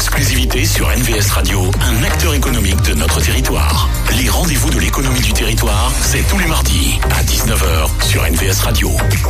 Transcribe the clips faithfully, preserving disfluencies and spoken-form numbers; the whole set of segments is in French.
exclusivité sur N V S Radio, un acteur économique de notre territoire. Les rendez-vous de l'économie du territoire, c'est tous les mardis à dix-neuf heures sur N V S Radio.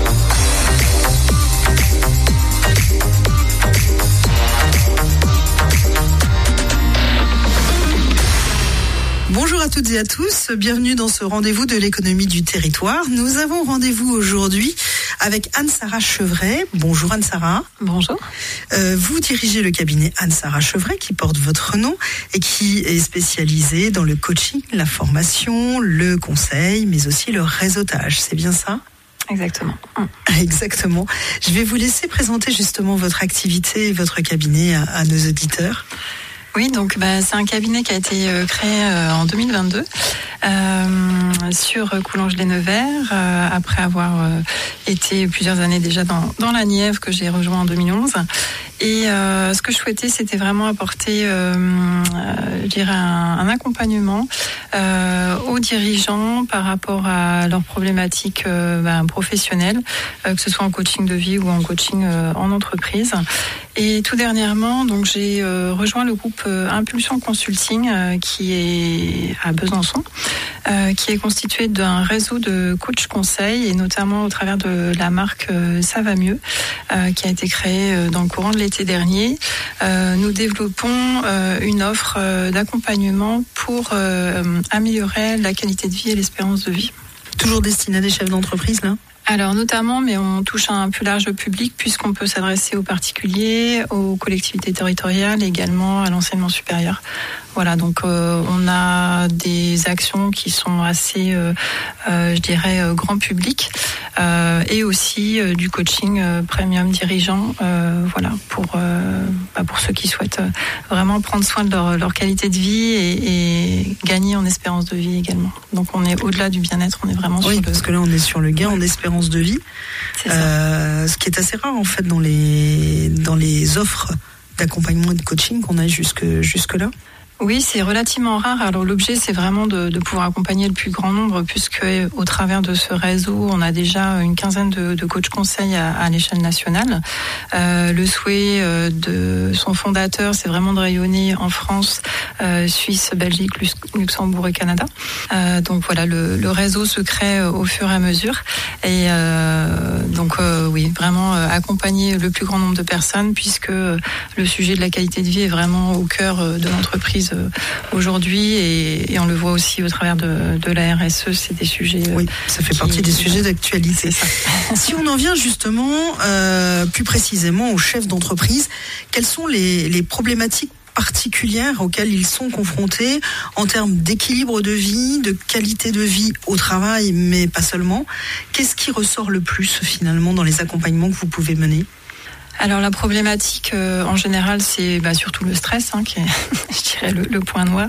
Bonjour à toutes et à tous, bienvenue dans ce rendez-vous de l'économie du territoire. Nous avons rendez-vous aujourd'hui avec Anne-Sara Chevret. Bonjour Anne-Sara. Bonjour. Euh, vous dirigez le cabinet Anne-Sara Chevret qui porte votre nom et qui est spécialisé dans le coaching, la formation, le conseil, mais aussi le réseautage. C'est bien ça ? Exactement. Exactement. Je vais vous laisser présenter justement votre activité et votre cabinet à, à nos auditeurs. Oui, donc bah, c'est un cabinet qui a été euh, créé euh, en deux mille vingt-deux euh, sur Coulonges-les-Nevers, euh, après avoir euh, été plusieurs années déjà dans, dans la Nièvre que j'ai rejoint en deux mille onze. Et euh, ce que je souhaitais, c'était vraiment apporter, euh, euh, je dirais, un, un accompagnement euh, aux dirigeants par rapport à leurs problématiques euh, bah, professionnelles, euh, que ce soit en coaching de vie ou en coaching euh, en entreprise. Et tout dernièrement, donc j'ai euh, rejoint le groupe euh, Impulsion Consulting euh, qui est à Besançon, euh, qui est constitué d'un réseau de coachs conseils et notamment au travers de la marque euh, Ça va mieux, euh, qui a été créée euh, dans le courant de l'été dernier. Euh, nous développons euh, une offre euh, d'accompagnement pour euh, améliorer la qualité de vie et l'espérance de vie. Toujours destiné à des chefs d'entreprise, là ? Alors notamment, mais on touche à un plus large public puisqu'on peut s'adresser aux particuliers, aux collectivités territoriales et également à l'enseignement supérieur. Voilà, donc euh, on a des actions qui sont assez, euh, euh, je dirais, euh, grand public euh, et aussi euh, du coaching euh, premium dirigeant, euh, voilà, pour euh, bah, pour ceux qui souhaitent euh, vraiment prendre soin de leur, leur qualité de vie et, et gagner en espérance de vie également. Donc on est au-delà du bien-être, on est vraiment oui, sur parce le... que là on est sur le gain en espérance de vie, C'est ça. Euh, ce qui est assez rare en fait dans les dans les offres d'accompagnement et de coaching qu'on a jusque jusque là. Oui, c'est relativement rare. Alors l'objet, c'est vraiment de, de pouvoir accompagner le plus grand nombre, puisque au travers de ce réseau, on a déjà une quinzaine de, de coachs conseils à, à l'échelle nationale. Euh, le souhait euh, de son fondateur, c'est vraiment de rayonner en France, euh, Suisse, Belgique, Luxembourg et Canada. Euh, donc voilà, le, le réseau se crée au fur et à mesure. Et euh, donc euh, oui, vraiment euh, accompagner le plus grand nombre de personnes, puisque le sujet de la qualité de vie est vraiment au cœur de l'entreprise aujourd'hui et, et on le voit aussi au travers de, de la R S E, c'est des sujets. Oui, ça fait qui, partie des sujets d'actualité. Si on en vient justement euh, plus précisément aux chefs d'entreprise, quelles sont les, les problématiques particulières auxquelles ils sont confrontés en termes d'équilibre de vie, de qualité de vie au travail, mais pas seulement. Qu'est-ce qui ressort le plus finalement dans les accompagnements que vous pouvez mener ? Alors la problématique euh, en général, c'est bah, surtout le stress, hein, qui est, je dirais, le, le point noir.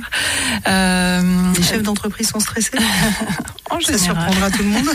Euh, Les chefs d'entreprise sont stressés ? En Ça surprendra tout le monde.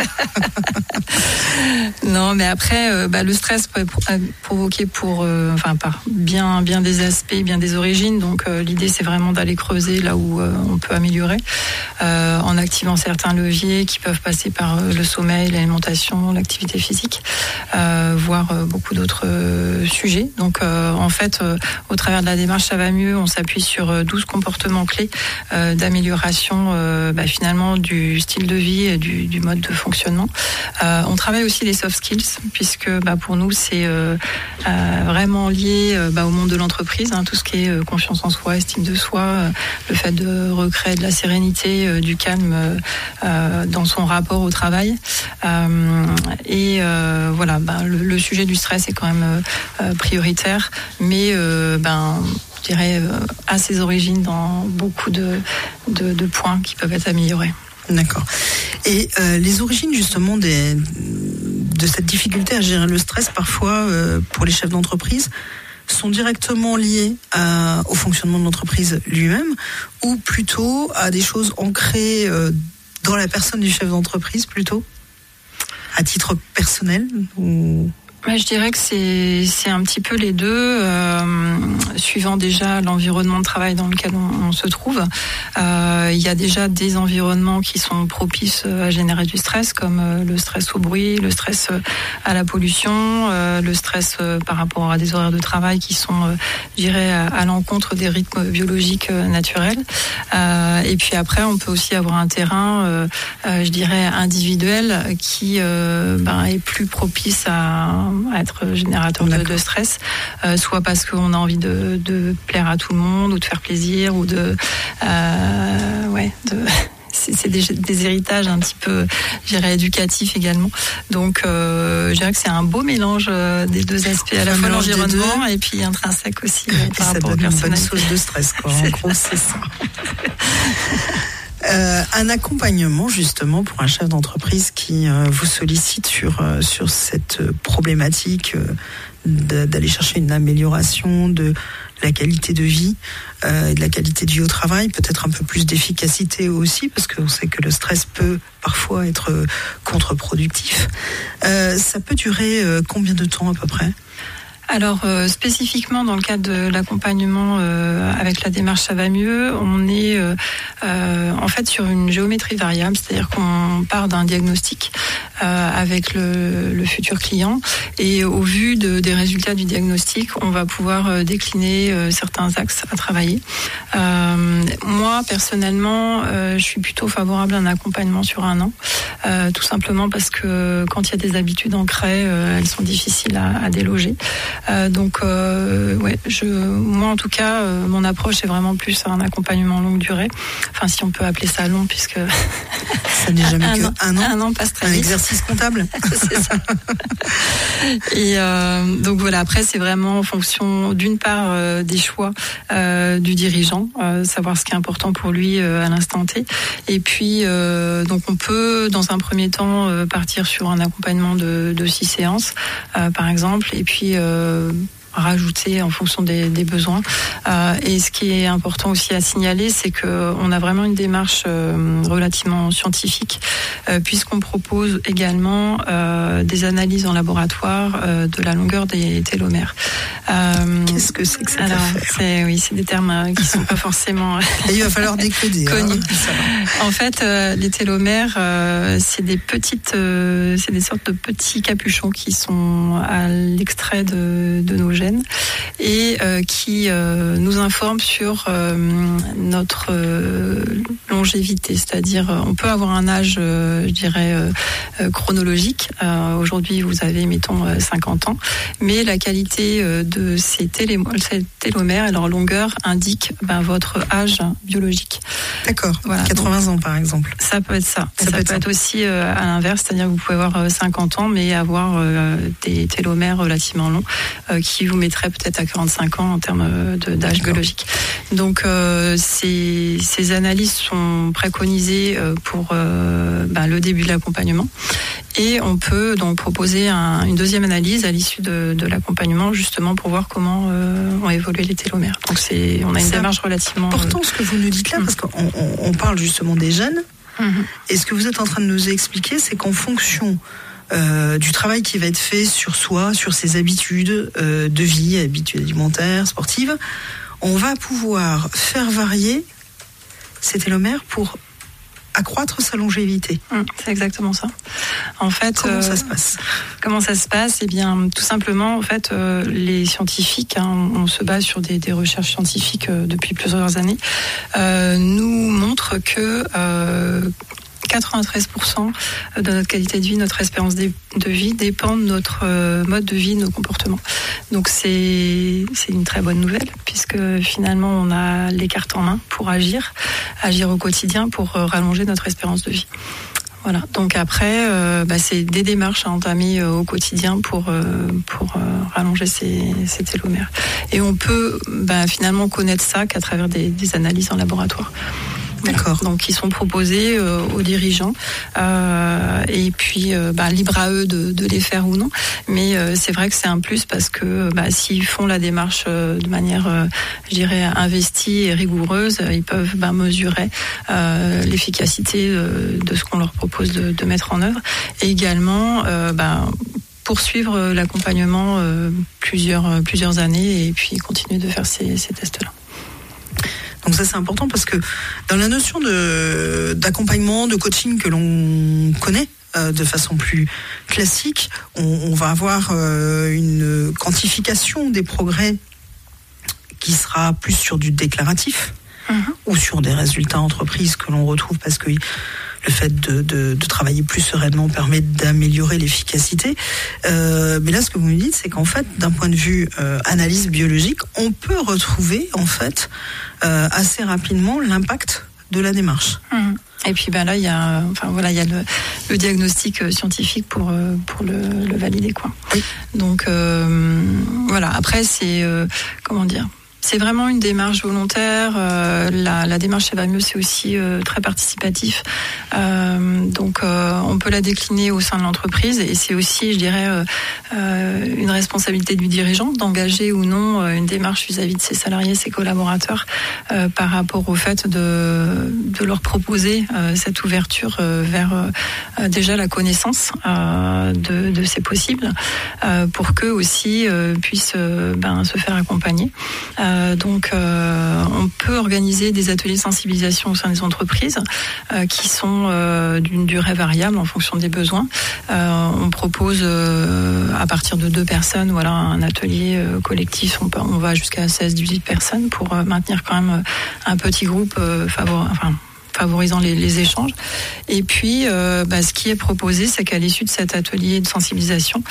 Non, mais après, euh, bah, le stress peut provoquer pour, euh, enfin, par bien, bien des aspects, bien des origines. Donc euh, l'idée, c'est vraiment d'aller creuser là où euh, on peut améliorer, euh, en activant certains leviers qui peuvent passer par euh, le sommeil, l'alimentation, l'activité physique, euh, voire euh, beaucoup d'autres euh, sujet. Donc euh, en fait, euh, au travers de la démarche Ça va mieux, on s'appuie sur euh, douze comportements clés euh, d'amélioration euh, bah, finalement du style de vie et du, du mode de fonctionnement. Euh, on travaille aussi les soft skills puisque bah, pour nous c'est euh, euh, vraiment lié euh, bah, au monde de l'entreprise, hein, tout ce qui est euh, confiance en soi, estime de soi, euh, le fait de recréer de la sérénité, euh, du calme euh, euh, dans son rapport au travail. Euh, et euh, voilà, bah, le, le sujet du stress est quand même euh, Euh, prioritaire, mais euh, ben, je dirais euh, à ses origines dans beaucoup de, de, de points qui peuvent être améliorés. D'accord. Et euh, les origines justement des, de cette difficulté à gérer le stress parfois euh, pour les chefs d'entreprise sont directement liées à, au fonctionnement de l'entreprise lui-même ou plutôt à des choses ancrées euh, dans la personne du chef d'entreprise plutôt à titre personnel ou... Bah, je dirais que c'est c'est un petit peu les deux, euh, suivant déjà l'environnement de travail dans lequel on, on se trouve. Euh, il y a déjà des environnements qui sont propices à générer du stress, comme euh, le stress au bruit, le stress à la pollution, euh, le stress euh, par rapport à des horaires de travail qui sont, euh, je dirais, à, à l'encontre des rythmes biologiques euh, naturels. Euh, et puis après, on peut aussi avoir un terrain, euh, euh, je dirais, individuel qui euh, ben, est plus propice à à être générateur de, de stress, euh, soit parce qu'on a envie de, de plaire à tout le monde ou de faire plaisir ou de, euh, ouais, de c'est, c'est des, des héritages un petit peu, je dirais, éducatifs également. Donc, euh, je dirais que c'est un beau mélange euh, des deux aspects, à la fois l'environnement et puis intrinsèque aussi. Et puis ça donne une bonne source de stress, quoi. En gros, c'est ça. Euh, un accompagnement justement pour un chef d'entreprise qui euh, vous sollicite sur euh, sur cette problématique euh, de, d'aller chercher une amélioration de la qualité de vie euh, et de la qualité de vie au travail, peut-être un peu plus d'efficacité aussi, parce qu'on sait que le stress peut parfois être contre-productif. Euh, ça peut durer euh, combien de temps à peu près ? Alors euh, spécifiquement dans le cadre de l'accompagnement euh, avec la démarche Ça va mieux, on est euh, euh, en fait sur une géométrie variable, c'est-à-dire qu'on part d'un diagnostic euh, avec le, le futur client et au vu de, des résultats du diagnostic, on va pouvoir euh, décliner euh, certains axes à travailler. Euh, moi personnellement, euh, je suis plutôt favorable à un accompagnement sur un an, euh, tout simplement parce que quand il y a des habitudes ancrées, euh, elles sont difficiles à, à déloger. Euh, donc, euh, ouais, je, moi en tout cas, euh, mon approche est vraiment plus un accompagnement longue durée. Enfin, si on peut appeler ça long, puisque ça n'est jamais un, que an, un an. Un an passe très un vite. Exercice comptable. C'est ça. Et euh, donc voilà. Après, c'est vraiment en fonction, d'une part, euh, des choix euh, du dirigeant, euh, savoir ce qui est important pour lui euh, à l'instant T. Et puis, euh, donc, on peut, dans un premier temps, euh, partir sur un accompagnement de, de six séances, euh, par exemple, et puis euh, rajouter en fonction des, des besoins. Euh, et ce qui est important aussi à signaler, c'est que on a vraiment une démarche euh, relativement scientifique, euh, puisqu'on propose également euh, des analyses en laboratoire euh, de la longueur des télomères. Euh, Qu'est-ce que c'est que cette alors, affaire c'est, oui, c'est des termes qui sont pas forcément et il va falloir décoder. Connus. Hein, en fait, euh, les télomères, euh, c'est des petites, euh, c'est des sortes de petits capuchons qui sont à l'extrait de, de nos gènes et euh, qui euh, nous informe sur euh, notre euh, longévité, c'est-à-dire euh, on peut avoir un âge, euh, je dirais, euh, chronologique. Euh, aujourd'hui, vous avez, mettons, cinquante ans, mais la qualité euh, de ces, télé- ces télomères et leur longueur indique ben, votre âge biologique. D'accord, voilà, quatre-vingts ans par exemple. Ça peut être ça. Ça, ça peut, peut être, être aussi euh, à l'inverse, c'est-à-dire que vous pouvez avoir cinquante ans, mais avoir euh, des télomères relativement longs euh, qui vous mettrait peut-être à quarante-cinq ans en termes de, d'âge D'accord. biologique. Donc euh, ces, ces analyses sont préconisées euh, pour euh, ben, le début de l'accompagnement et on peut donc proposer un, une deuxième analyse à l'issue de, de l'accompagnement justement pour voir comment euh, ont évolué les télomères. Donc c'est, on a une c'est démarche relativement... important euh... ce que vous nous dites là parce qu'on on, on parle justement des jeunes mm-hmm. et ce que vous êtes en train de nous expliquer c'est qu'en fonction Euh, du travail qui va être fait sur soi, sur ses habitudes euh, de vie, habitudes alimentaires, sportives, on va pouvoir faire varier ces télomères pour accroître sa longévité. Mmh, c'est exactement ça. En fait, comment euh, ça se passe Comment ça se passe Eh bien, tout simplement, en fait, euh, les scientifiques, hein, on, on se base sur des, des recherches scientifiques euh, depuis plusieurs années, euh, nous montrent que euh, quatre-vingt-treize pour cent de notre qualité de vie, notre espérance de vie dépend de notre mode de vie, de nos comportements. Donc c'est, c'est une très bonne nouvelle puisque finalement on a les cartes en main pour agir, agir au quotidien pour rallonger notre espérance de vie. Voilà. Donc après, euh, bah, c'est des démarches à entamer euh, au quotidien pour euh, pour euh, rallonger ces, ces télomères. Et on peut bah, finalement connaître ça qu'à travers des, des analyses en laboratoire. D'accord. Donc, ils sont proposés euh, aux dirigeants euh, et puis euh, bah, libre à eux de, de les faire ou non. Mais euh, c'est vrai que c'est un plus parce que bah, s'ils font la démarche euh, de manière, euh, je dirais, investie et rigoureuse, ils peuvent bah, mesurer euh, l'efficacité de, de ce qu'on leur propose de, de mettre en œuvre. Et également, euh, bah, poursuivre l'accompagnement euh, plusieurs, plusieurs années et puis continuer de faire ces, ces tests-là. Donc ça c'est important parce que dans la notion de, d'accompagnement, de coaching que l'on connaît euh, de façon plus classique, on, on va avoir euh, une quantification des progrès qui sera plus sur du déclaratif mmh. ou sur des résultats entreprises que l'on retrouve parce que le fait de, de, de travailler plus sereinement permet d'améliorer l'efficacité. Euh, mais là, ce que vous me dites, c'est qu'en fait, d'un point de vue euh, analyse biologique, on peut retrouver en fait euh, assez rapidement l'impact de la démarche. Mmh. Et puis ben là, il y a, enfin voilà, il y a le, le diagnostic scientifique pour pour le, le valider quoi. Oui. Donc euh, voilà. Après, c'est euh, comment dire. C'est vraiment une démarche volontaire. Euh, la, la démarche Ça va mieux, c'est aussi euh, très participatif. Euh, donc, euh, on peut la décliner au sein de l'entreprise et c'est aussi, je dirais, euh, euh, une responsabilité du dirigeant d'engager ou non euh, une démarche vis-à-vis de ses salariés, ses collaborateurs, euh, par rapport au fait de, de leur proposer euh, cette ouverture euh, vers euh, déjà la connaissance euh, de, de ces possibles, euh, pour qu'eux aussi euh, puissent euh, ben, se faire accompagner. Euh, Euh, donc, euh, on peut organiser des ateliers de sensibilisation au sein des entreprises euh, qui sont euh, d'une durée variable en fonction des besoins. Euh, on propose euh, à partir de deux personnes, voilà, un atelier euh, collectif. On, peut, on va jusqu'à seize à dix-huit personnes pour euh, maintenir quand même un petit groupe euh, favori, enfin, favorisant les, les échanges. Et puis, euh, bah, ce qui est proposé, c'est qu'à l'issue de cet atelier de sensibilisation,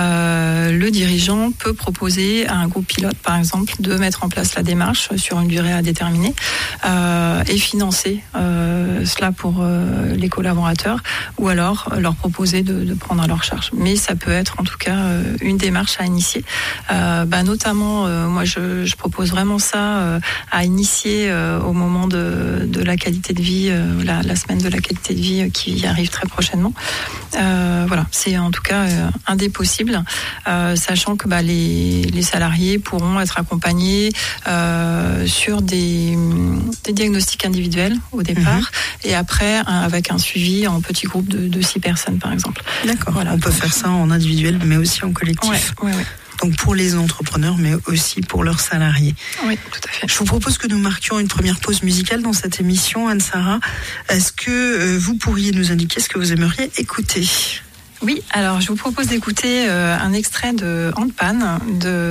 euh, le dirigeant peut proposer à un groupe pilote, par exemple, de mettre en place la démarche sur une durée à déterminer euh, et financer euh, cela pour euh, les collaborateurs, ou alors leur proposer de, de prendre à leur charge. Mais ça peut être en tout cas euh, une démarche à initier. Euh, bah, notamment, euh, moi, je, je propose vraiment ça euh, à initier euh, au moment de, de la qualité de vie. Euh, la, la semaine de la qualité de vie euh, qui arrive très prochainement. Euh, voilà, c'est en tout cas euh, un des possibles, euh, sachant que bah, les, les salariés pourront être accompagnés euh, sur des, des diagnostics individuels au départ, mmh. et après un, avec un suivi en petit groupe de, de six personnes par exemple. D'accord, voilà, on peut faire ça en individuel mais aussi en collectif. Ouais, ouais, ouais. Donc pour les entrepreneurs, mais aussi pour leurs salariés. Oui, tout à fait. Je vous propose que nous marquions une première pause musicale dans cette émission, Anne-Sara. Est-ce que euh, vous pourriez nous indiquer ce que vous aimeriez écouter ? Oui, alors je vous propose d'écouter euh, un extrait de Handpan,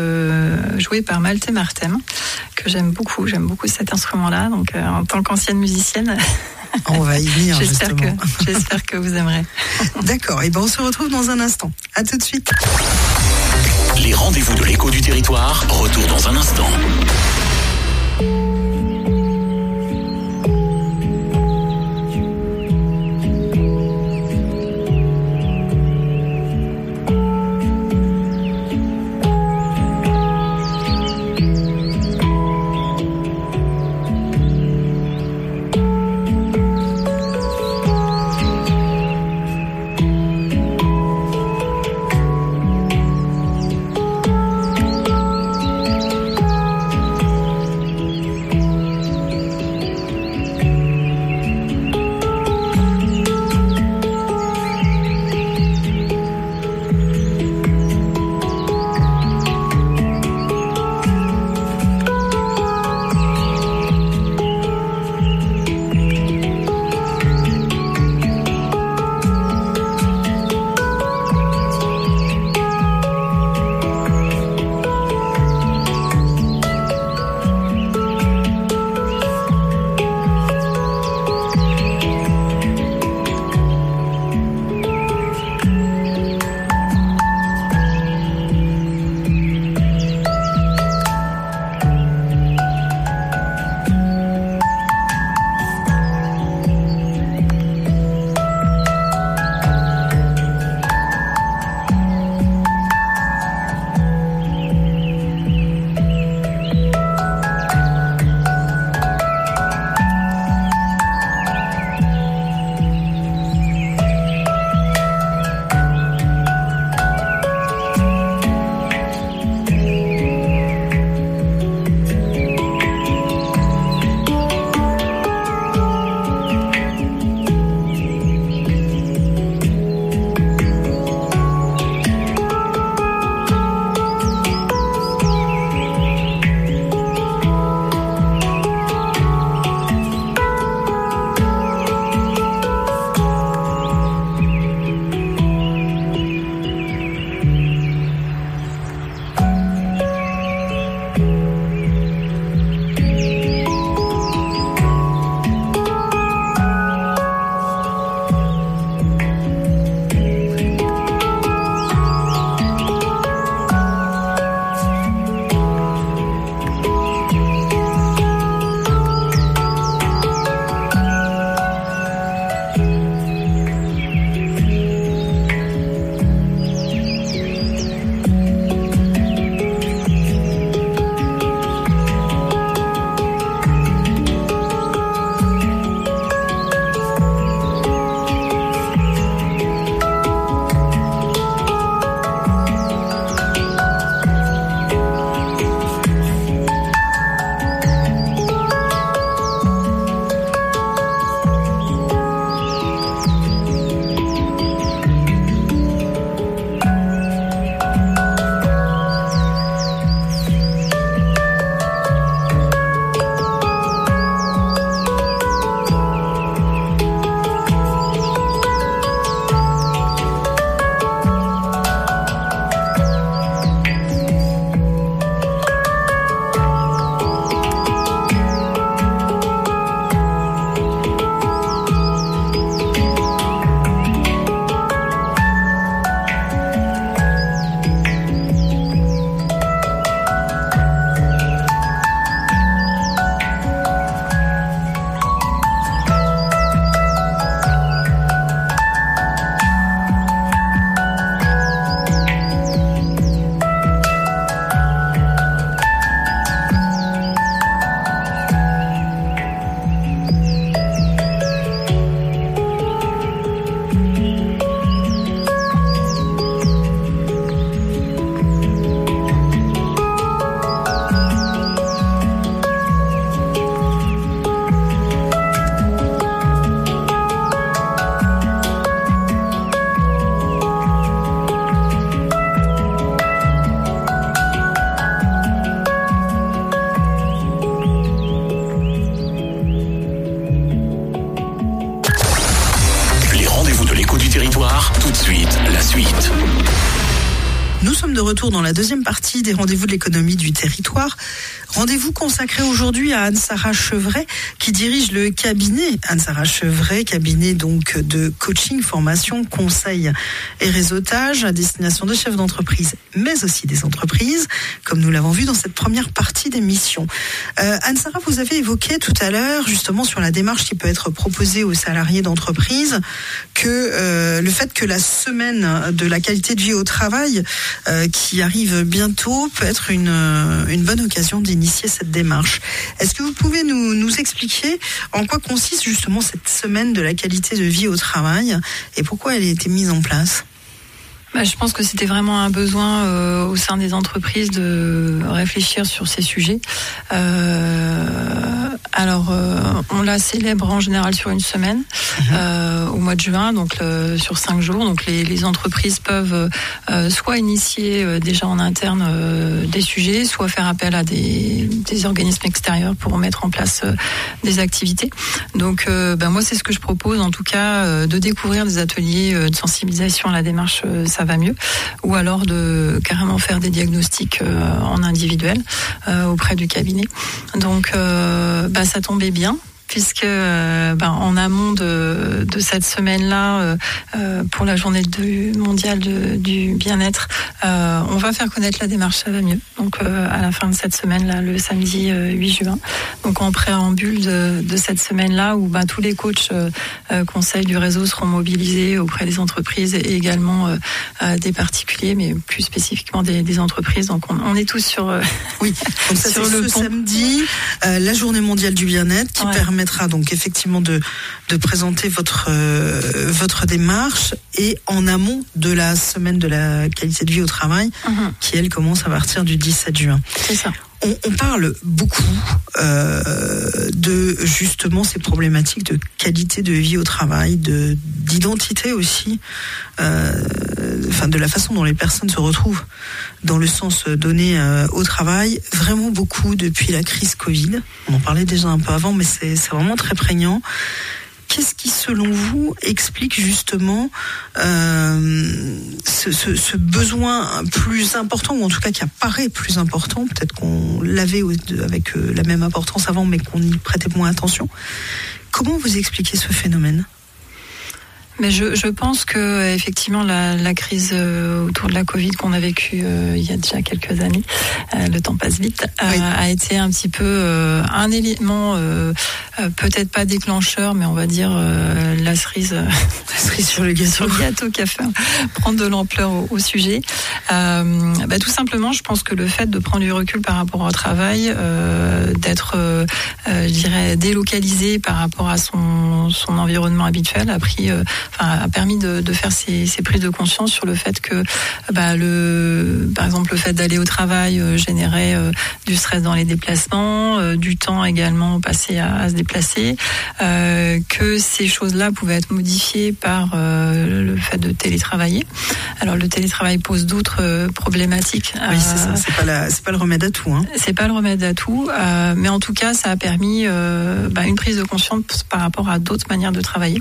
de, joué par Malte Martem, que j'aime beaucoup. J'aime beaucoup cet instrument-là, donc euh, en tant qu'ancienne musicienne... On va y venir, j'espère justement. Que, j'espère que vous aimerez. D'accord, et ben on se retrouve dans un instant. À tout de suite. Les rendez-vous de l'écho du territoire, retour dans un instant. sommes de retour dans la deuxième partie des rendez-vous de l'économie du territoire. Rendez-vous consacré aujourd'hui à Anne-Sara Chevret qui dirige le cabinet Anne-Sara Chevret, cabinet donc de coaching, formation, conseil et réseautage à destination des chefs d'entreprise, mais aussi des entreprises, comme nous l'avons vu dans cette première partie d'émission. Euh, Anne-Sara, vous avez évoqué tout à l'heure justement sur la démarche qui peut être proposée aux salariés d'entreprise que euh, le fait que la semaine de la qualité de vie au travail euh, qui arrive bientôt peut être une, une bonne occasion d'initier cette démarche. Est-ce que vous pouvez nous, nous expliquer en quoi consiste justement cette semaine de la qualité de vie au travail et pourquoi elle a été mise en place ? Bah, je pense que c'était vraiment un besoin euh, au sein des entreprises de réfléchir sur ces sujets. Euh, alors, euh, on la célèbre en général sur une semaine, mmh. euh, au mois de juin, donc le, sur cinq jours. Donc, les, les entreprises peuvent euh, soit initier euh, déjà en interne euh, des sujets, soit faire appel à des, des organismes extérieurs pour mettre en place euh, des activités. Donc, euh, bah, moi, c'est ce que je propose, en tout cas, euh, de découvrir des ateliers euh, de sensibilisation à la démarche. Euh, ça va mieux, ou alors de carrément faire des diagnostics euh, en individuel euh, auprès du cabinet. Donc euh, bah, ça tombait bien, puisque euh, ben, en amont de, de cette semaine-là, euh, euh, pour la journée de, mondiale de, du bien-être, euh, on va faire connaître la démarche Ça va mieux. Donc euh, à la fin de cette semaine-là, le samedi euh, huit juin. Donc en préambule de, de cette semaine-là, où ben, tous les coachs euh, euh, conseils du réseau seront mobilisés auprès des entreprises et également euh, euh, des particuliers, mais plus spécifiquement des, des entreprises. Donc on, on est tous sur, euh, oui. Donc ça, sur c'est le ce pont. Samedi, euh, la journée mondiale du bien-être qui ouais. permet permettra donc effectivement de, de présenter votre, euh, votre démarche et en amont de la semaine de la qualité de vie au travail mmh. qui elle commence à partir du dix-sept juin. C'est ça. On, on parle beaucoup euh, de justement ces problématiques de qualité de vie au travail, de d'identité aussi, euh, enfin de la façon dont les personnes se retrouvent dans le sens donné euh, au travail, vraiment beaucoup depuis la crise Covid. On en parlait déjà un peu avant, mais c'est, c'est vraiment très prégnant. Qu'est-ce qui, selon vous, explique justement euh, ce, ce, ce besoin plus important, ou en tout cas qui apparaît plus important, peut-être qu'on l'avait avec la même importance avant, mais qu'on y prêtait moins attention. Comment vous expliquez ce phénomène ? Mais je, je pense que effectivement la, la crise euh, autour de la Covid qu'on a vécue euh, il y a déjà quelques années, euh, le temps passe vite, euh, oui. a été un petit peu euh, un élément euh, euh, peut-être pas déclencheur, mais on va dire euh, la cerise, euh, la cerise sur le gâteau, sur le gâteau qui a fait prendre de l'ampleur au, au sujet. Euh, bah, tout simplement, je pense que le fait de prendre du recul par rapport au travail, euh, d'être, euh, euh, je dirais, délocalisé par rapport à son son environnement habituel, a pris euh, Enfin, a permis de, de faire ces, ces prises de conscience sur le fait que, bah, le, par exemple, le fait d'aller au travail euh, générait euh, du stress dans les déplacements, euh, du temps également passé à, à se déplacer, euh, que ces choses-là pouvaient être modifiées par euh, le fait de télétravailler. Alors, le télétravail pose d'autres euh, problématiques. Oui, c'est ça. C'est pas la, c'est pas le remède à tout. Hein. C'est pas le remède à tout, euh, mais en tout cas, ça a permis euh, bah, une prise de conscience par rapport à d'autres manières de travailler.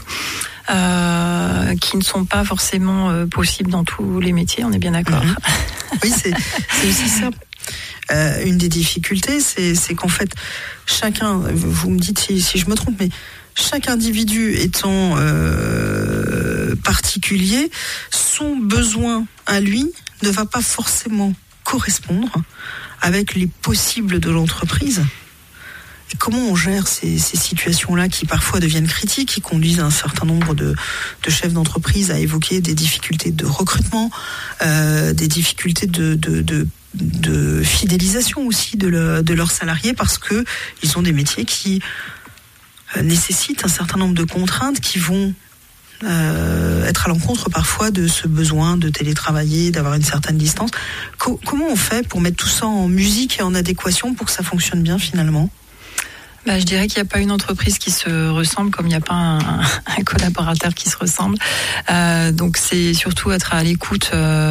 Euh, qui ne sont pas forcément euh, possibles dans tous les métiers, on est bien d'accord. Mmh. Oui, c'est, c'est aussi ça. Euh, une des difficultés, c'est, c'est qu'en fait, chacun, vous me dites si, si je me trompe, mais chaque individu étant euh, particulier, son besoin à lui ne va pas forcément correspondre avec les possibles de l'entreprise. Et comment on gère ces, ces situations-là qui parfois deviennent critiques, qui conduisent un certain nombre de, de chefs d'entreprise à évoquer des difficultés de recrutement, euh, des difficultés de, de, de, de fidélisation aussi de, le, de leurs salariés, parce que ils ont des métiers qui nécessitent un certain nombre de contraintes qui vont euh, être à l'encontre parfois de ce besoin de télétravailler, d'avoir une certaine distance. Co- comment on fait pour mettre tout ça en musique et en adéquation pour que ça fonctionne bien finalement ? Bah, je dirais qu'il n'y a pas une entreprise qui se ressemble comme il n'y a pas un, un collaborateur qui se ressemble. Euh, donc c'est surtout être à l'écoute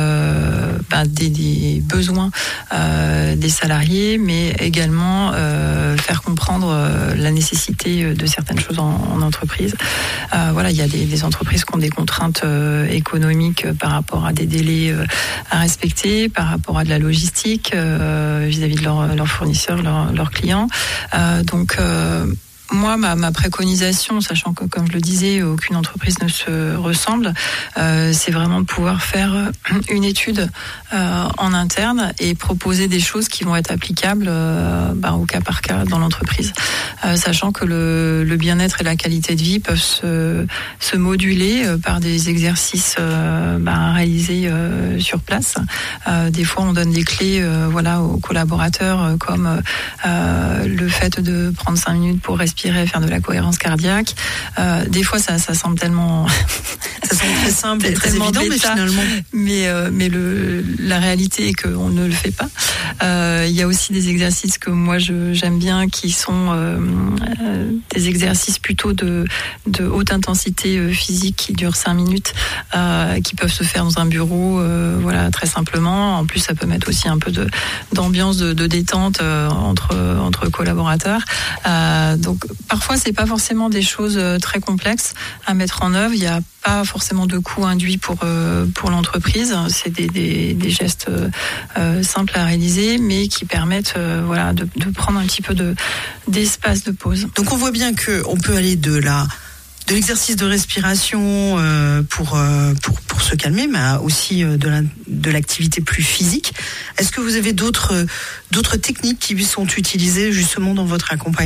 euh, bah, des, des besoins euh, des salariés, mais également euh, faire comprendre euh, la nécessité de certaines choses en, en entreprise. Euh, voilà, il y a des, des entreprises qui ont des contraintes euh, économiques par rapport à des délais euh, à respecter, par rapport à de la logistique euh, vis-à-vis de leurs leur fournisseurs, leurs leur clients. Euh, donc euh, moi, ma, ma préconisation, sachant que, comme je le disais, aucune entreprise ne se ressemble, euh, c'est vraiment de pouvoir faire une étude euh, en interne et proposer des choses qui vont être applicables euh, bah, au cas par cas dans l'entreprise. Euh, sachant que le, le bien-être et la qualité de vie peuvent se, se moduler euh, par des exercices euh, bah, réalisés euh, sur place. Euh, des fois, on donne des clés euh, voilà, aux collaborateurs, euh, comme euh, le fait de prendre cinq minutes pour respirer, faire de la cohérence cardiaque. Euh, des fois, ça, ça semble tellement, ça semble très simple et très évident, mais finalement, mais euh, mais le la réalité est qu'on ne le fait pas. Euh, il y a aussi des exercices que moi je, j'aime bien, qui sont euh, euh, des exercices plutôt de de haute intensité physique qui durent cinq minutes, euh, qui peuvent se faire dans un bureau, euh, voilà, très simplement. En plus, ça peut mettre aussi un peu de d'ambiance de, de détente euh, entre entre collaborateurs. Euh, donc parfois, c'est pas forcément des choses très complexes à mettre en œuvre. Il n'y a pas forcément de coût induit pour euh, pour l'entreprise. C'est des, des, des gestes euh, simples à réaliser, mais qui permettent euh, voilà de, de prendre un petit peu de d'espace de pause. Donc on voit bien que on peut aller de la de l'exercice de respiration euh, pour, euh, pour pour se calmer, mais aussi euh, de la, de l'activité plus physique. Est-ce que vous avez d'autres euh, d'autres techniques qui sont utilisées justement dans votre accompagnement ?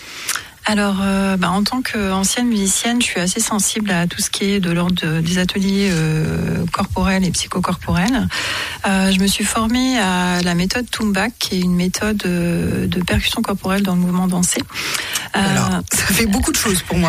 Alors, euh, bah, en tant qu'ancienne musicienne, je suis assez sensible à tout ce qui est de l'ordre de, des ateliers euh, corporels et psychocorporels. Euh, je me suis formée à la méthode Tumbak, qui est une méthode de, de percussion corporelle dans le mouvement dansé. Alors, euh, ça fait beaucoup de choses pour moi.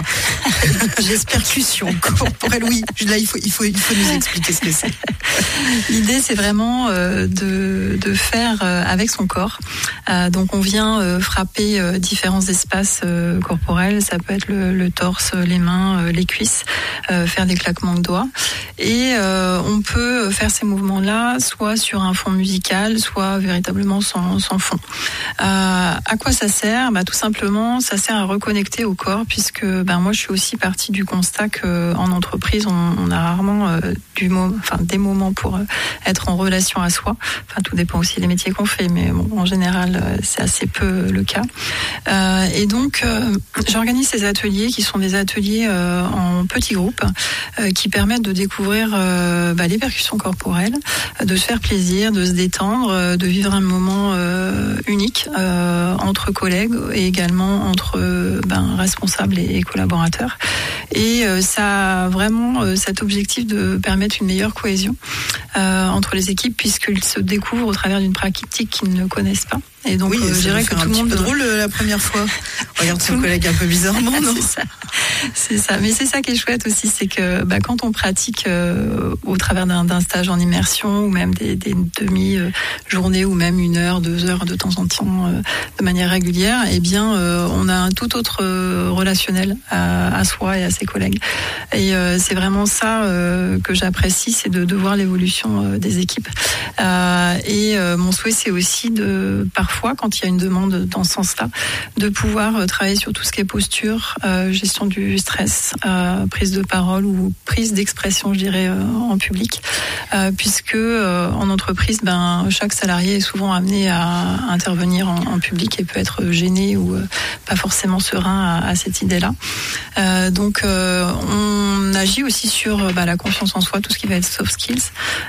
J'ai percussion corporelle, oui. Là, il faut, il faut, il faut nous expliquer ce que c'est. L'idée, c'est vraiment euh, de, de faire euh, avec son corps. Euh, donc, on vient euh, frapper euh, différents espaces euh, corporels. Ça peut être le, le torse, les mains, euh, les cuisses, euh, faire des claquements de doigts. Et euh, on peut faire ces mouvements-là soit sur un fond musical, soit véritablement sans, sans fond. Euh, à quoi ça sert ? Bah, tout simplement, ça sert à reconnecter au corps, puisque ben, moi, je suis aussi partie du constat qu'en entreprise, on, on a rarement euh, du mo- enfin, des moments pour euh, être en relation à soi. Enfin, tout dépend aussi des métiers qu'on fait, mais bon, en général, euh, c'est assez peu le cas. Euh, et donc, euh, j'organise ces ateliers qui sont des ateliers euh, en petits groupes euh, qui permettent de découvrir euh, bah, les percussions corporelles, de se faire plaisir, de se détendre, euh, de vivre un moment euh, unique euh, entre collègues et également entre euh, ben, responsables et, et collaborateurs. Et euh, ça a vraiment euh, cet objectif de permettre une meilleure cohésion euh, entre les équipes, puisqu'ils se découvrent au travers d'une pratique qu'ils ne connaissent pas. Et donc, oui, euh, je dirais que tout le monde. C'est drôle la première fois. Regarde son collègue un peu bizarrement, non ? C'est ça. C'est ça. Mais c'est ça qui est chouette aussi, c'est que bah, quand on pratique euh, au travers d'un, d'un stage en immersion, ou même des, des demi-journées, ou même une heure, deux heures de temps en temps, euh, de manière régulière, eh bien, euh, on a un tout autre euh, relationnel à, à soi et à ses collègues. Et euh, c'est vraiment ça euh, que j'apprécie, c'est de, de voir l'évolution euh, des équipes. Euh, et euh, mon souhait, c'est aussi de parfois Fois, quand il y a une demande dans ce sens-là, de pouvoir euh, travailler sur tout ce qui est posture, euh, gestion du stress, euh, prise de parole ou prise d'expression, je dirais, euh, en public, euh, puisque euh, en entreprise, ben chaque salarié est souvent amené à, à intervenir en, en public et peut être gêné ou euh, pas forcément serein à, à cette idée-là. Euh, donc, euh, on agit aussi sur bah, la confiance en soi, tout ce qui va être soft skills,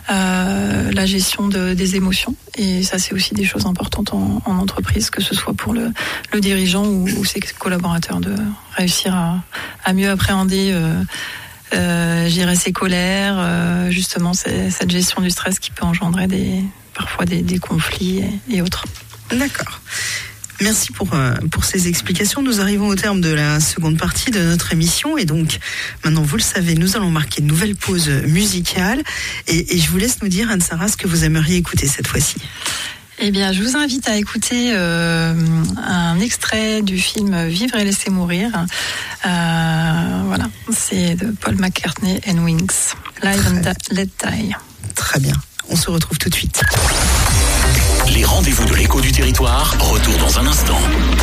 euh, la gestion de, des émotions, et ça, c'est aussi des choses importantes en en entreprise, que ce soit pour le, le dirigeant ou, ou ses collaborateurs, de réussir à, à mieux appréhender euh, euh, gérer ses colères, euh, justement c'est, cette gestion du stress qui peut engendrer des, parfois des, des conflits et, et autres. D'accord. Merci pour, euh, pour ces explications. Nous arrivons au terme de la seconde partie de notre émission, et donc maintenant vous le savez, nous allons marquer une nouvelle pause musicale, et, et je vous laisse nous dire, Anne-Sara, ce que vous aimeriez écouter cette fois-ci. Eh bien, je vous invite à écouter euh, un extrait du film Vivre et laisser mourir. Euh, voilà, c'est de Paul McCartney and Wings. Live and da- Let Die. Très bien, on se retrouve tout de suite. Les rendez-vous de l'écho du territoire, retour dans un instant.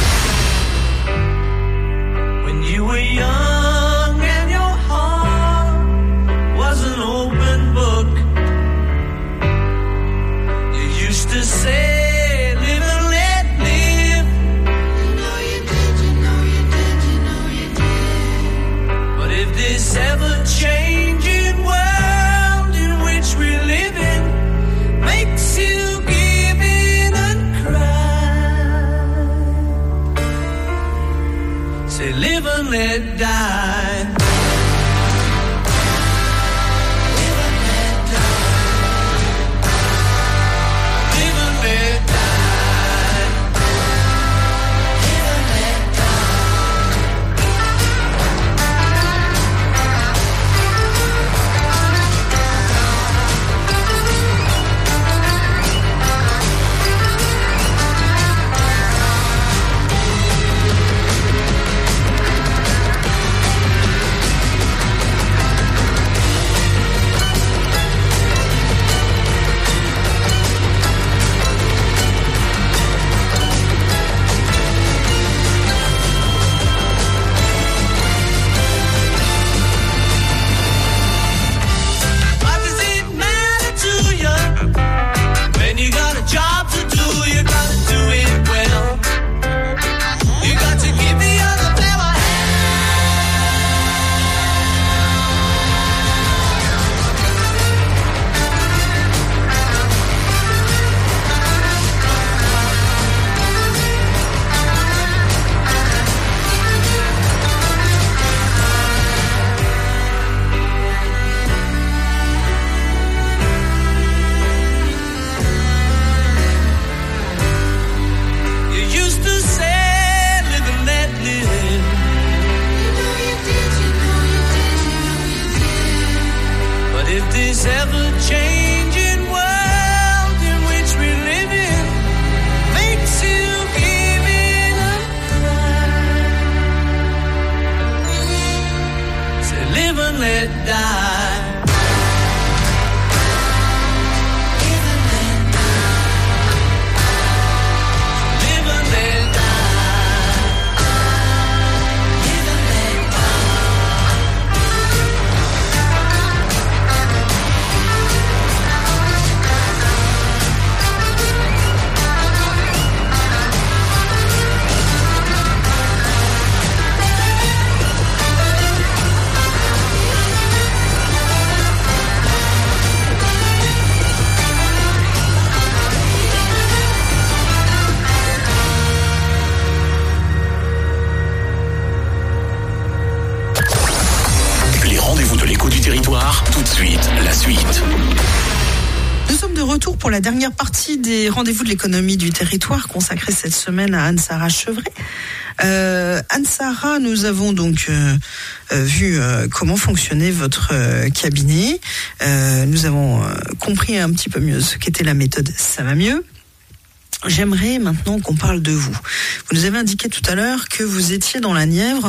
When you were young and your heart was an open book, you used to say, live and let live. You know you did, you know you did, you know you did. But if this ever-changing world in which we live in makes you give in and cry, say live and let die. Pour la dernière partie des rendez-vous de l'économie du territoire consacrée cette semaine à Anne-Sara Chevret. Euh, Anne-Sara, nous avons donc euh, euh, vu euh, comment fonctionnait votre euh, cabinet. Euh, nous avons euh, compris un petit peu mieux ce qu'était la méthode Ça va mieux. J'aimerais maintenant qu'on parle de vous. Vous nous avez indiqué tout à l'heure que vous étiez dans la Nièvre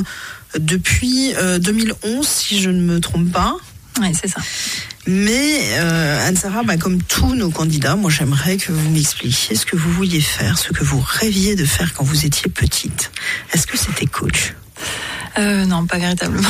depuis euh, deux mille onze, si je ne me trompe pas. Oui, c'est ça. Mais euh, Anne-Sara, bah, comme tous nos candidats, moi j'aimerais que vous m'expliquiez ce que vous vouliez faire, ce que vous rêviez de faire quand vous étiez petite. Est-ce que c'était coach ? Euh, non, pas véritablement.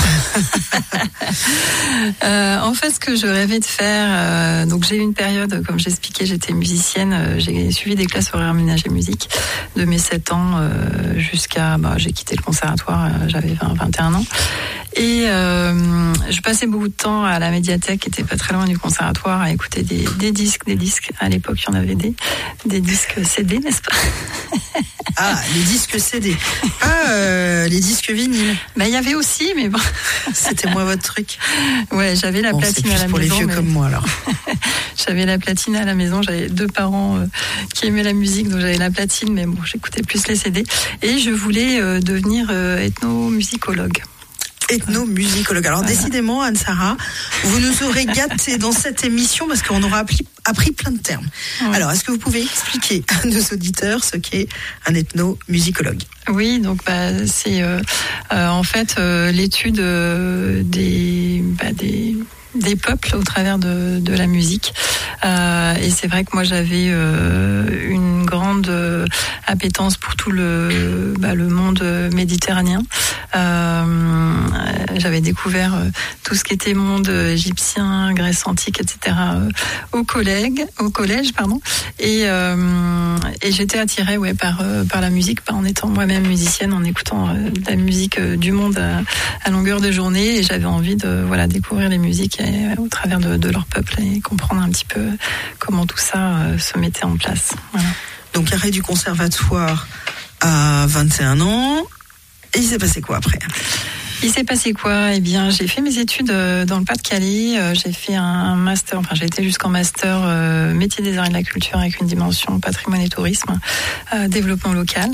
euh, en fait, ce que je rêvais de faire, euh, donc j'ai eu une période, comme j'expliquais, j'étais musicienne, euh, j'ai suivi des classes horaires ménage et musique de mes sept ans euh, jusqu'à, bah, j'ai quitté le conservatoire, euh, j'avais vingt, vingt et un ans. Et euh, je passais beaucoup de temps à la médiathèque, qui était pas très loin du conservatoire, à écouter des, des disques, des disques. À l'époque, il y en avait des, des disques C D, n'est-ce pas ? Ah, les disques C D. Ah, euh, les disques vinyles. Ben, il y avait aussi, mais bon. C'était moi votre truc. Ouais, j'avais la bon, platine à la pour maison. pour les vieux mais... comme moi, alors. J'avais la platine à la maison. J'avais deux parents euh, qui aimaient la musique, donc j'avais la platine, mais bon, j'écoutais plus les C D. Et je voulais euh, devenir euh, ethnomusicologue. ethnomusicologue. Alors voilà. Décidément, Anne-Sara, vous nous aurez gâté dans cette émission parce qu'on aura appris, appris plein de termes. Ouais. Alors, est-ce que vous pouvez expliquer à nos auditeurs ce qu'est un ethnomusicologue ? Oui, donc bah, c'est euh, euh, en fait euh, l'étude euh, des, bah, des des peuples au travers de, de la musique. Euh, et c'est vrai que moi j'avais euh, une grande euh, appétence pour tout le, bah, le monde méditerranéen. Euh, j'avais découvert euh, tout ce qui était monde égyptien, Grèce antique, et cetera euh, au collège, au collège, pardon. Et, euh, et j'étais attirée ouais, par, euh, par la musique, par, en étant moi-même musicienne, en écoutant euh, de la musique euh, du monde à, à longueur de journée. Et j'avais envie de voilà, découvrir les musiques au travers de, de leur peuple et comprendre un petit peu comment tout ça euh, se mettait en place. Voilà. Donc arrêt du conservatoire à vingt et un ans, et il s'est passé quoi après ? Il s'est passé quoi ? Eh bien, j'ai fait mes études dans le Pas-de-Calais. J'ai fait un master, enfin, j'ai été jusqu'en master euh, métier des arts et de la culture avec une dimension patrimoine et tourisme, euh, développement local.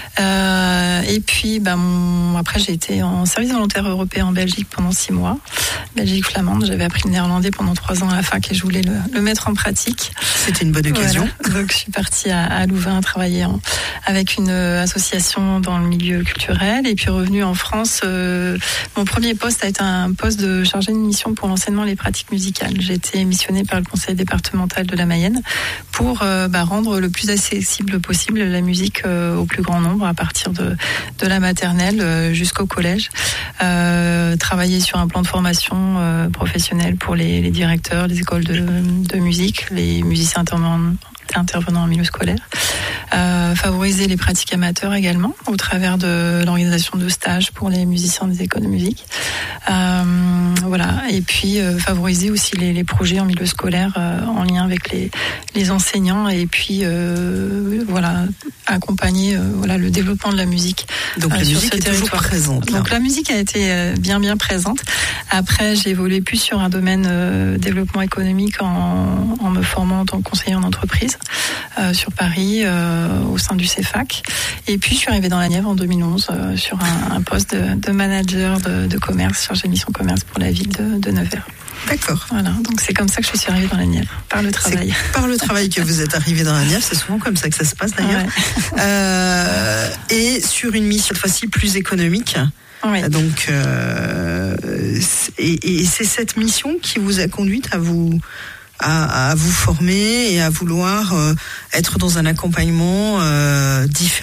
Euh, et puis, bah, mon, après, j'ai été en service volontaire européen en Belgique pendant six mois. Belgique flamande. J'avais appris le néerlandais pendant trois ans à la fac et je voulais le, le mettre en pratique. C'était une bonne occasion. Voilà. Donc, je suis partie à, à Louvain travailler en, avec une association dans le milieu culturel et puis revenue en France. Euh, Mon premier poste a été un poste de chargé de mission pour l'enseignement et les pratiques musicales. J'ai été missionnée par le conseil départemental de la Mayenne pour euh, bah, rendre le plus accessible possible la musique euh, au plus grand nombre à partir de, de la maternelle euh, jusqu'au collège. Euh, travailler sur un plan de formation euh, professionnelle pour les, les directeurs, les écoles de, de musique, les musiciens intervenants intervenant en milieu scolaire, euh, favoriser les pratiques amateurs également au travers de l'organisation de stages pour les musiciens des écoles de musique, euh, voilà, et puis euh, favoriser aussi les, les projets en milieu scolaire euh, en lien avec les, les enseignants et puis euh, voilà, accompagner euh, voilà, le développement de la musique. Donc euh, la sur musique ce est territoire. toujours présente. Là. Donc la musique a été euh, bien bien présente. Après, j'ai évolué plus sur un domaine euh, développement économique en, en me formant en tant que conseiller en entreprise. Euh, sur Paris, euh, au sein du C E F A C. Et puis, je suis arrivée dans la Nièvre en deux mille onze euh, sur un, un poste de, de manager de, de commerce, chargé de mission commerce pour la ville de, de Nevers. D'accord. Voilà, donc c'est comme ça que je suis arrivée dans la Nièvre, par le travail. C'est par le travail que vous êtes arrivée dans la Nièvre, c'est souvent comme ça que ça se passe d'ailleurs. Ouais. Euh, et sur une mission, cette fois-ci, plus économique. Oui. Donc, euh, et, et c'est cette mission qui vous a conduite à vous... À, à vous former et à vouloir euh, être dans un accompagnement euh, différent ?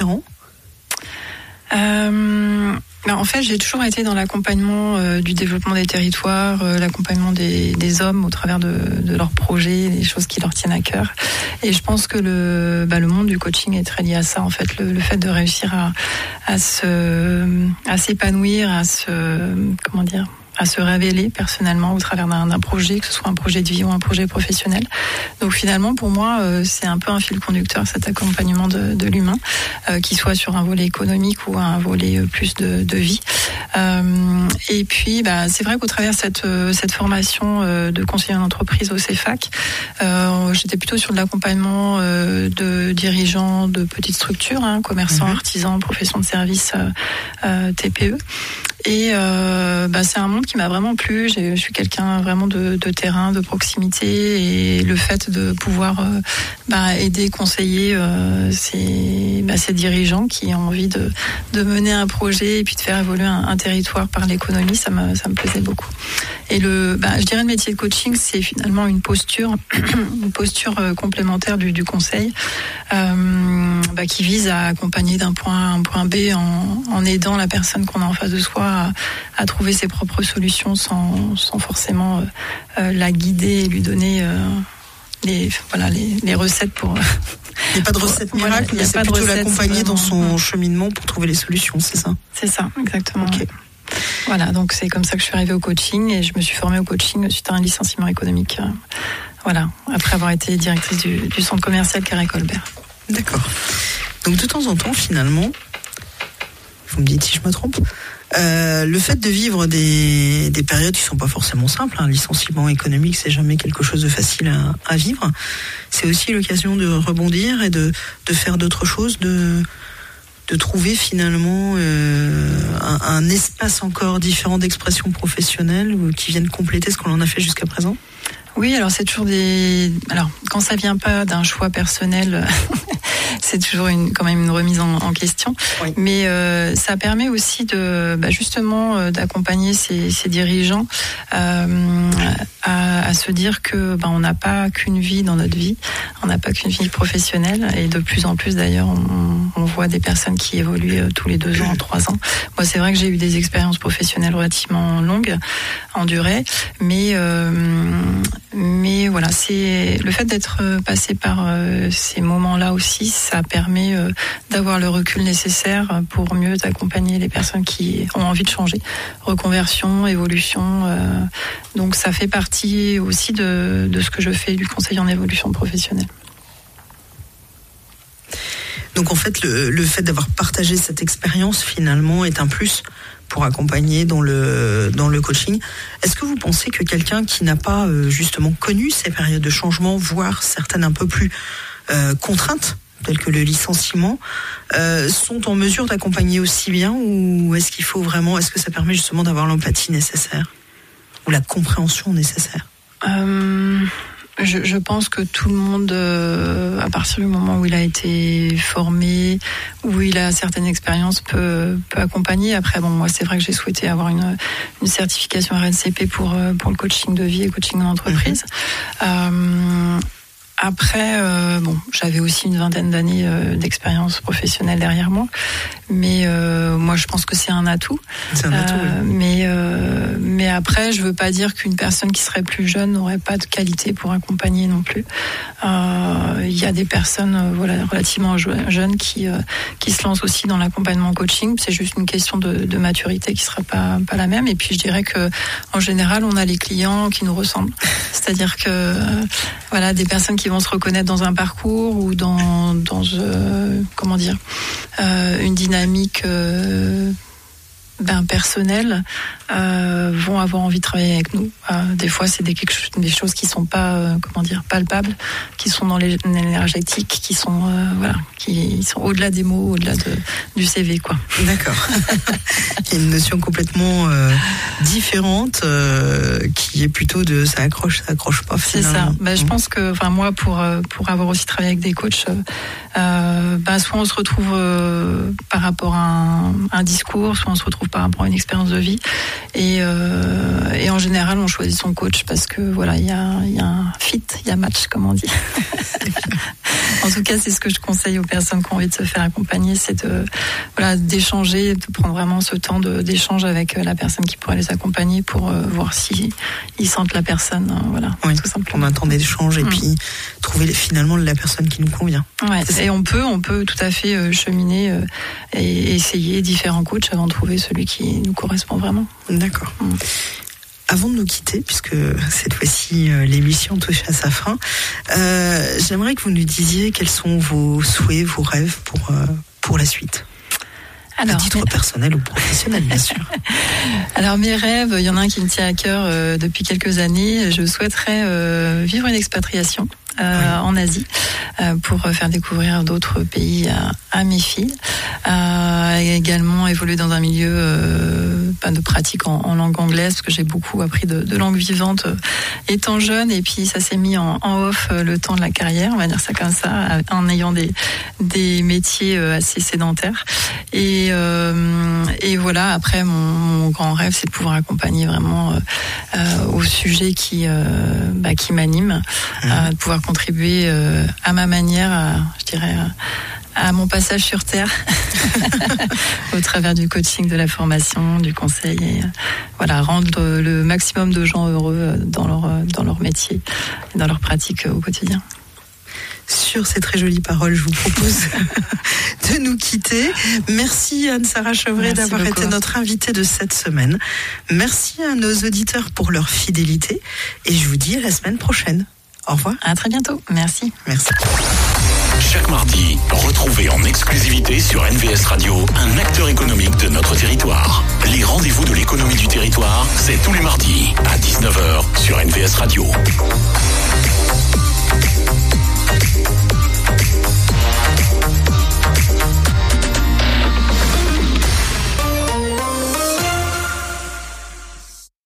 euh, ben En fait, j'ai toujours été dans l'accompagnement euh, du développement des territoires, euh, l'accompagnement des, des hommes au travers de, de leurs projets, des choses qui leur tiennent à cœur. Et je pense que le, bah, le monde du coaching est très lié à ça. En fait, le, le fait de réussir à, à, se, à s'épanouir, à se... Comment dire à se révéler personnellement au travers d'un, d'un projet, que ce soit un projet de vie ou un projet professionnel. Donc finalement, pour moi, euh, c'est un peu un fil conducteur, cet accompagnement de, de l'humain, euh, qu'il soit sur un volet économique ou un volet euh, plus de, de vie. Euh, et puis, bah, c'est vrai qu'au travers de cette, euh, cette formation euh, de conseiller en entreprise au C E F A C, euh, j'étais plutôt sur de l'accompagnement euh, de dirigeants de petites structures, hein, commerçants, mmh. artisans, professions de services, euh, euh, T P E. Et euh, bah, c'est un monde qui m'a vraiment plu. J'ai, je suis quelqu'un vraiment de, de terrain, de proximité, et le fait de pouvoir euh, bah, aider, conseiller euh, ces, bah, ces dirigeants qui ont envie de, de mener un projet et puis de faire évoluer un, un territoire par l'économie, ça me, ça me plaisait beaucoup. Et le, bah, je dirais le métier de coaching, c'est finalement une posture, une posture complémentaire du, du conseil, euh, bah, qui vise à accompagner d'un point A à un point B en, en aidant la personne qu'on a en face de soi à, à trouver ses propres solutions sans, sans forcément euh, euh, la guider et lui donner euh, les, voilà, les, les recettes pour... Il n'y a pas de recette miracle, voilà, mais c'est plutôt l'accompagner dans son cheminement pour trouver les solutions, c'est ça ? C'est ça, exactement. Okay. Ouais. Voilà, donc c'est comme ça que je suis arrivée au coaching et je me suis formée au coaching suite à un licenciement économique. Euh, voilà, après avoir été directrice du, du centre commercial Carré Colbert. D'accord. Donc de temps en temps, finalement, vous me dites si je me trompe, euh, le fait de vivre des, des périodes qui ne sont pas forcément simples, un licenciement économique, c'est jamais quelque chose de facile à, à vivre, c'est aussi l'occasion de rebondir et de, de faire d'autres choses, de, de trouver finalement euh, un, un espace encore différent d'expression professionnelle ou qui vienne compléter ce qu'on en a fait jusqu'à présent? Oui, alors c'est toujours des. Alors quand ça vient pas d'un choix personnel, c'est toujours une, quand même une remise en, en question. Oui. Mais euh, ça permet aussi de, bah justement, euh, d'accompagner ces, ces dirigeants euh, à, à se dire que bah, on n'a pas qu'une vie dans notre vie, on n'a pas qu'une vie professionnelle, et de plus en plus d'ailleurs, on, on voit des personnes qui évoluent euh, tous les deux ans, trois ans. Moi, c'est vrai que j'ai eu des expériences professionnelles relativement longues en durée, mais euh, Mais voilà, c'est le fait d'être passé par euh, ces moments-là aussi, ça permet euh, d'avoir le recul nécessaire pour mieux accompagner les personnes qui ont envie de changer. Reconversion, évolution, euh, donc ça fait partie aussi de, de ce que je fais du conseil en évolution professionnelle. Donc en fait, le, le fait d'avoir partagé cette expérience finalement est un plus pour accompagner dans le dans le coaching. Est-ce que vous pensez que quelqu'un qui n'a pas euh, justement connu ces périodes de changement, voire certaines un peu plus euh, contraintes, telles que le licenciement, euh, sont en mesure d'accompagner aussi bien, ou est-ce qu'il faut vraiment, est-ce que ça permet justement d'avoir l'empathie nécessaire ou la compréhension nécessaire? euh... Je, je pense que tout le monde, euh, à partir du moment où il a été formé, où il a certaines expériences, peut, peut accompagner. Après, bon, moi, c'est vrai que j'ai souhaité avoir une, une certification R N C P pour, pour le coaching de vie et coaching d'entreprise. Mmh. Euh, Après, euh, bon, j'avais aussi une vingtaine d'années euh, d'expérience professionnelle derrière moi, mais euh, moi je pense que c'est un atout. C'est un atout, euh, oui. Mais euh, mais après, je veux pas dire qu'une personne qui serait plus jeune n'aurait pas de qualité pour accompagner non plus. Il euh, y a des personnes, euh, voilà, relativement jeunes qui euh, qui se lancent aussi dans l'accompagnement coaching. C'est juste une question de, de maturité qui sera pas pas la même. Et puis je dirais que en général, on a les clients qui nous ressemblent. C'est-à-dire que euh, voilà, des personnes qui vont se reconnaître dans un parcours ou dans dans euh, comment dire euh, une dynamique euh, ben, personnelle euh, vont avoir envie de travailler avec nous. Euh, des fois, c'est des, quelque chose, des choses qui sont pas euh, comment dire palpables, qui sont dans les énergétiques, qui sont euh, voilà, qui sont au-delà des mots, au-delà de, du C V, quoi. D'accord. Il y a une notion complètement euh, différente euh, qui est plutôt de ça accroche, ça accroche pas. Finalement. C'est ça. Ben, je pense que, enfin moi, pour pour avoir aussi travaillé avec des coachs, euh, ben, soit on se retrouve euh, par rapport à un, un discours, soit on se retrouve par rapport à une expérience de vie. Et, euh, et en général, on choisit son coach parce que voilà, il y a, y a un fit, il y a match, comme on dit. En tout cas, c'est ce que je conseille aux personnes qui ont envie de se faire accompagner, c'est de voilà d'échanger, de prendre vraiment ce temps de, d'échange avec la personne qui pourrait les accompagner pour euh, voir si ils sentent la personne, euh, voilà, oui, tout simplement. On attend d'échange et mmh. puis trouver finalement la personne qui nous convient. Ouais, et on peut, on peut tout à fait euh, cheminer euh, et essayer différents coachs avant de trouver celui qui nous correspond vraiment. D'accord. Mmh. Avant de nous quitter, puisque cette fois-ci euh, l'émission touche à sa fin, euh, j'aimerais que vous nous disiez quels sont vos souhaits, vos rêves pour, euh, pour la suite. Alors, à titre mais... personnel ou professionnel, bien sûr. Alors mes rêves, il y en a un qui me tient à cœur euh, depuis quelques années. Je souhaiterais euh, vivre une expatriation. Euh, oui. En Asie euh, pour faire découvrir d'autres pays à, à mes filles, euh, et également évoluer dans un milieu euh, de pratique en, en langue anglaise parce que j'ai beaucoup appris de, de langue vivante euh, étant jeune, et puis ça s'est mis en, en off euh, le temps de la carrière, on va dire ça comme ça, en ayant des, des métiers euh, assez sédentaires, et, euh, et voilà, après mon, mon grand rêve c'est de pouvoir accompagner vraiment euh, euh, au sujet qui, euh, bah, qui m'anime, mmh. euh, de pouvoir contribuer euh, à ma manière, à, je dirais, à, à mon passage sur Terre, au travers du coaching, de la formation, du conseil, et euh, voilà, rendre le maximum de gens heureux dans leur, dans leur métier et dans leur pratique au quotidien. Sur ces très jolies paroles, je vous propose de nous quitter. Merci Anne-Sara Chevret d'avoir beaucoup. été notre invitée de cette semaine. Merci à nos auditeurs pour leur fidélité et je vous dis à la semaine prochaine. Au revoir. À très bientôt. Merci. Merci. Chaque mardi, retrouvez en exclusivité sur N V S Radio un acteur économique de notre territoire. Les rendez-vous de l'économie du territoire, c'est tous les mardis à dix-neuf heures sur N V S Radio.